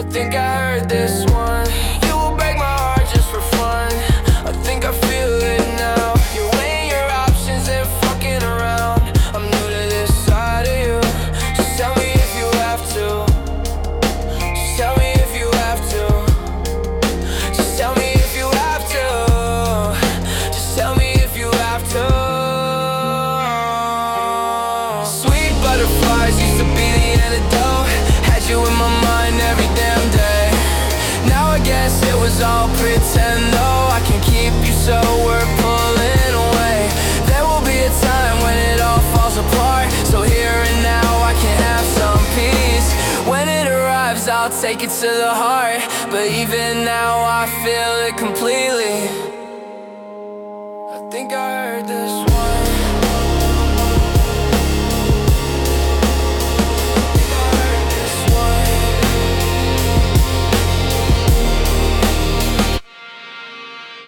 think I heard this one. You will break my heart just for fun. I think I feel it now. You're weighing your options and fucking around. I'm new to this side of you. Just tell me if you have to. Just tell me if you have to. Just tell me if you have to. Just tell me if you have to. Sweet butterflies used to be the antidote. Had you in my mind every damn day. Now I guess it was all pretend though. I can keep you so we're pulling away. There will be a time when it all falls apart. So here and now I can have some peace. When it arrives I'll take it to the heart. But even now I feel it completely. I think I heard this one.